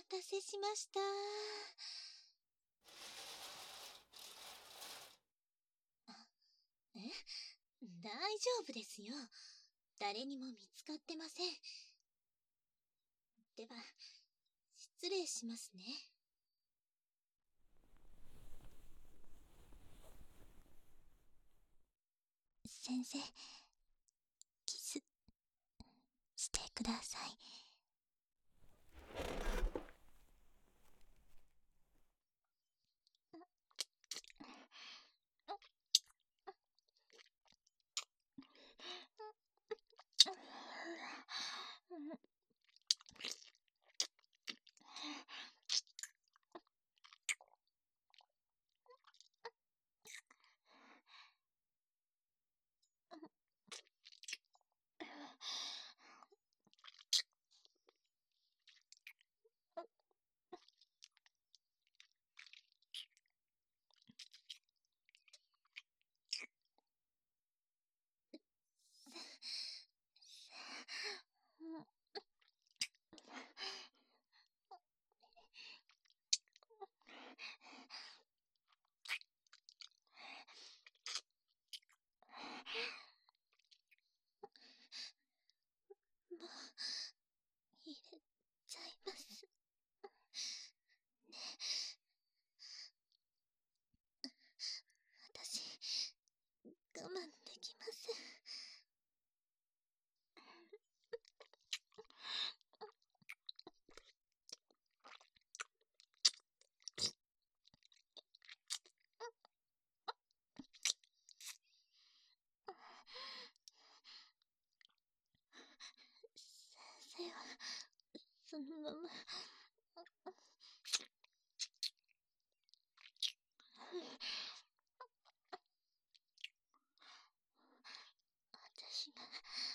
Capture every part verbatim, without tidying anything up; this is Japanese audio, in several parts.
たせしました。え？大丈夫ですよ。誰にも見つかってません。では、失礼しますね。先生、キスしてください。もう入れちゃいますね。私我慢できません。先生はそのまま私が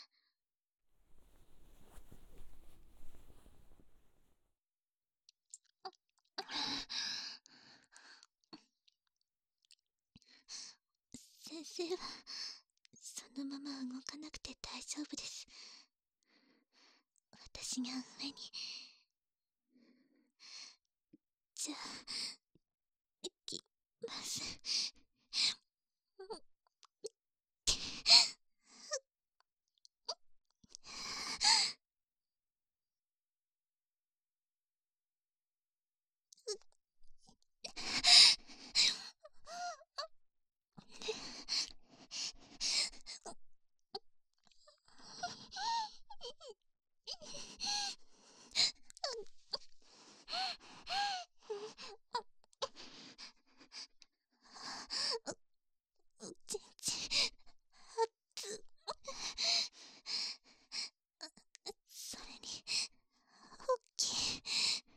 先生はそのまま動かなくて大丈夫です。私が上に。じゃあ行きます。おちんちん熱。それに大きい。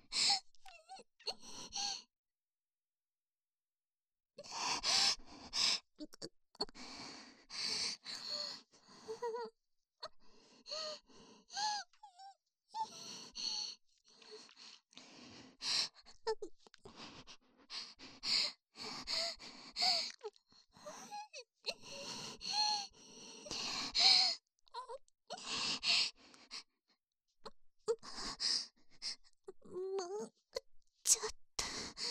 もうちょっと、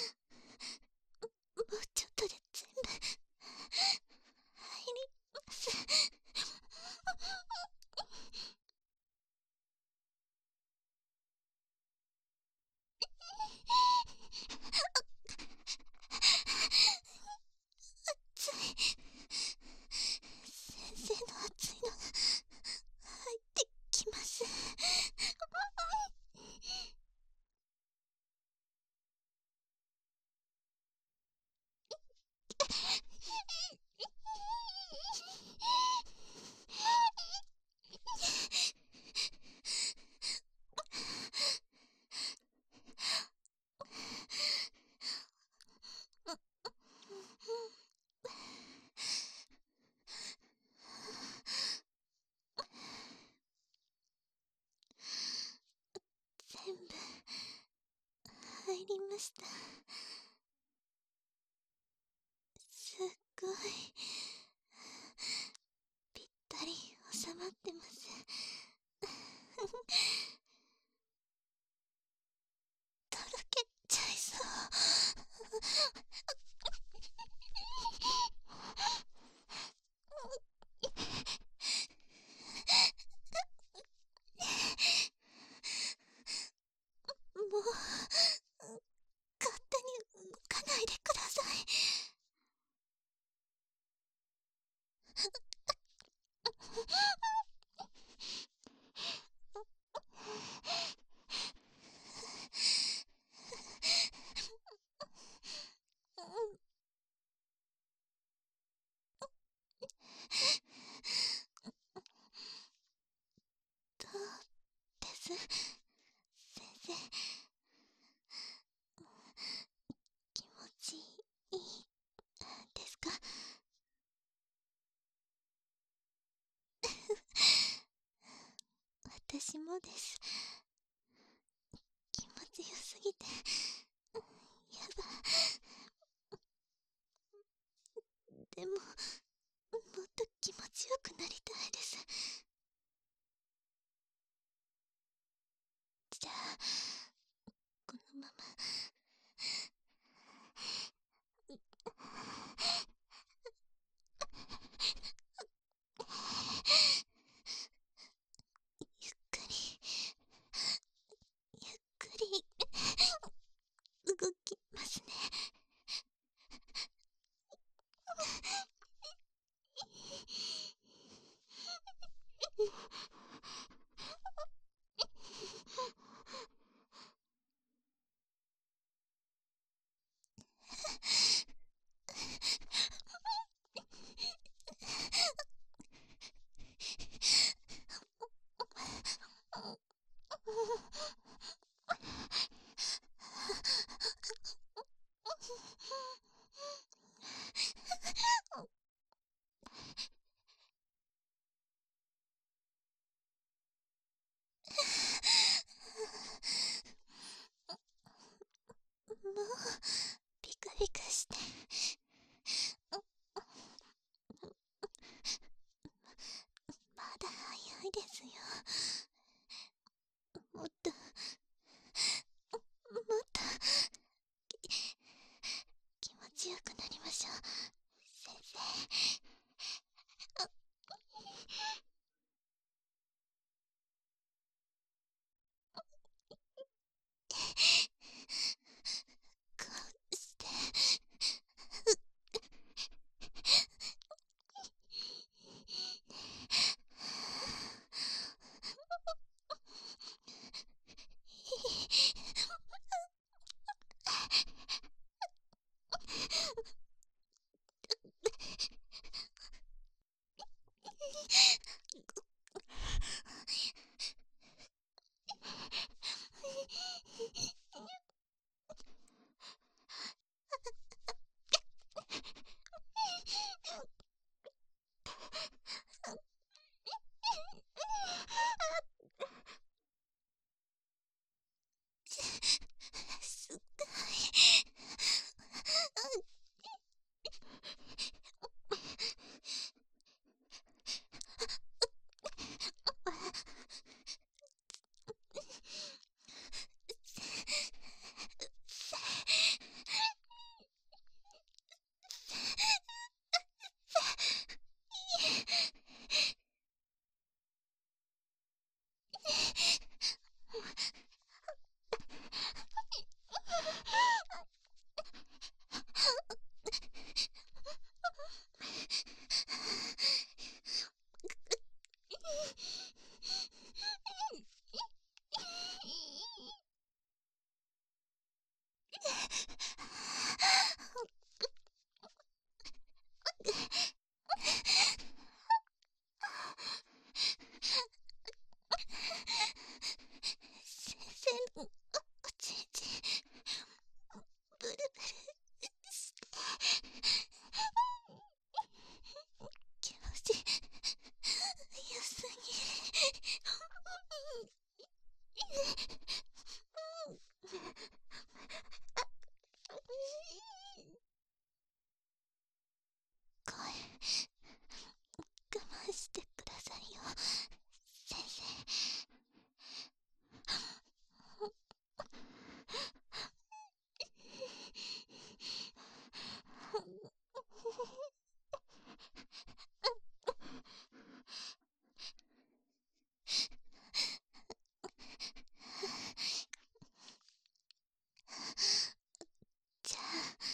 もうちょっとで全部入ります。熱い。先生の熱いのが入ってきます。全部入りました。すっごいぴったり収まってます。どないでください。どうです先生。気持ちいいですか？私もです。気持ちよすぎてやだ。でももっと気持ちよくなりたいです。じゃあこのままゆっくりゆっくり動きますね。もうビクビクしてまだ早いですよ。もっともっと気持ちよくなりましょう先生。こうしてすっごい。先生のおちんちんブルブルして気持ちよすぎ声我慢してくださいよ先生。じゃあ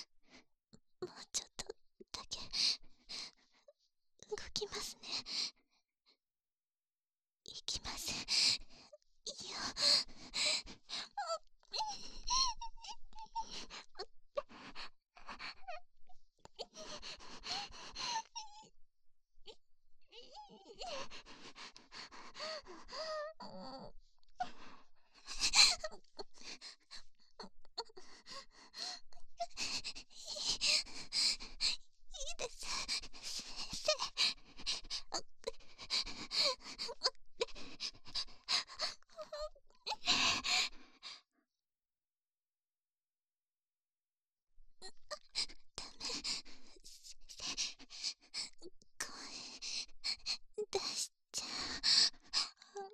ダメ。先生、声出しちゃう。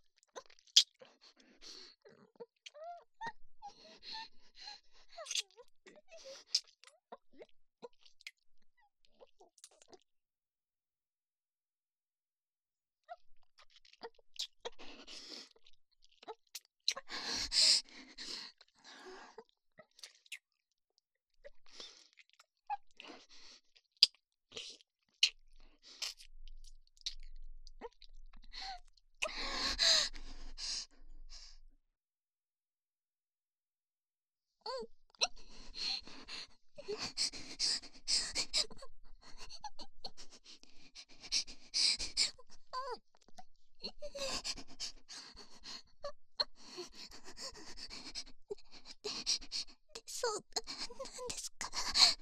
そうなんですか。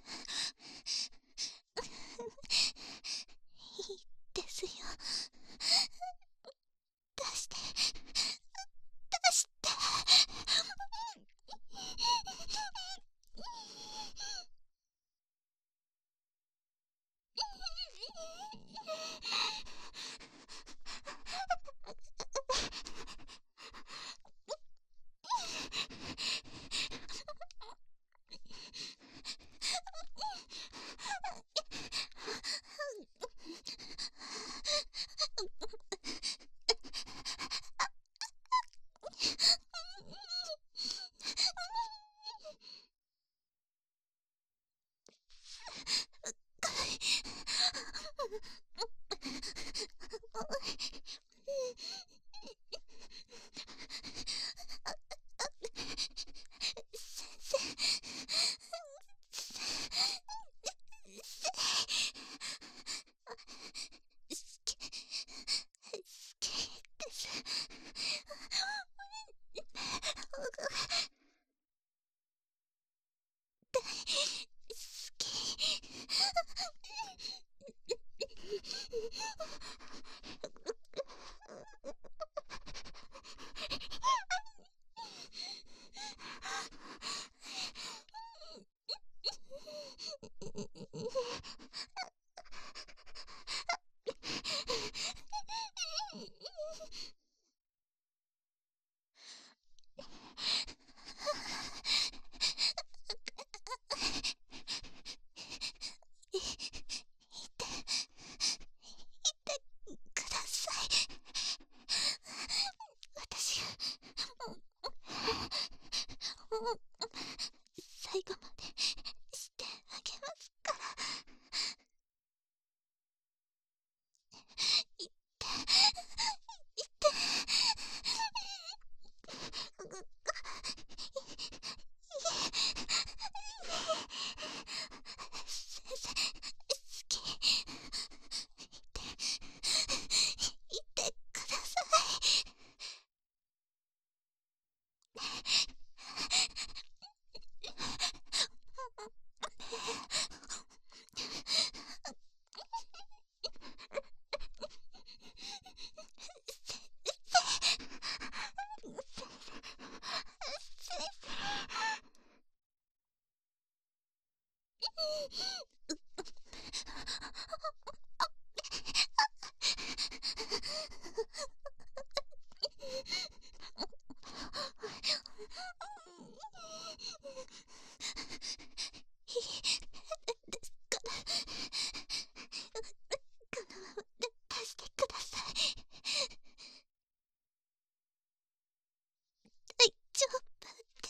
いいですよ。出して出して。最後までしてあげますから。いっていって先生好き。いていてください。出してください。大丈夫です。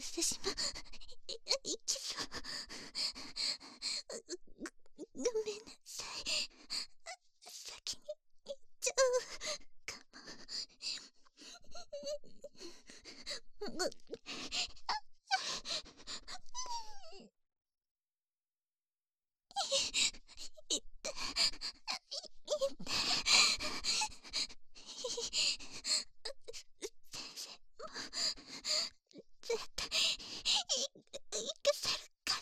私もいいきそう。ご、ごめんなさい。先に行っちゃうかも。ご、いって、いって。先生も絶対行かせるから。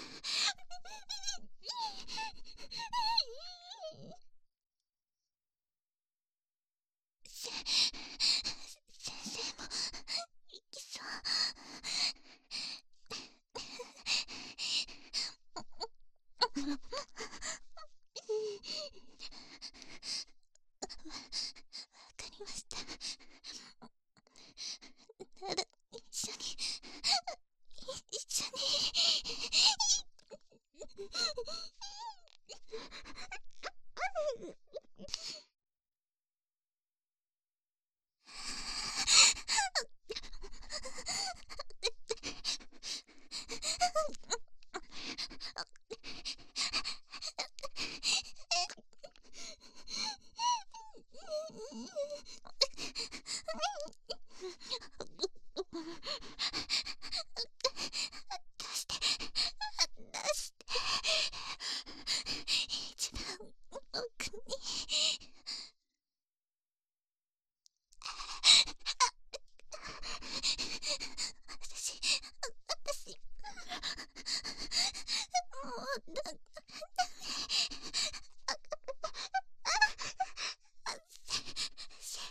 せ先生も行きそう。わかりました。なら一緒に一緒に。出して出して、一番奥に。私私もうだダメ。先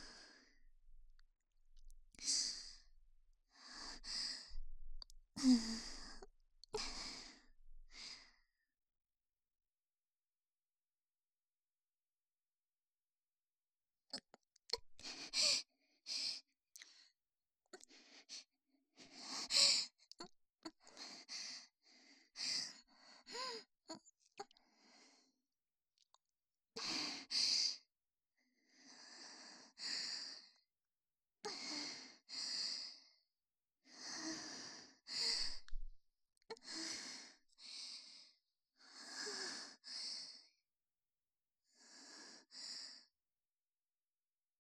うん。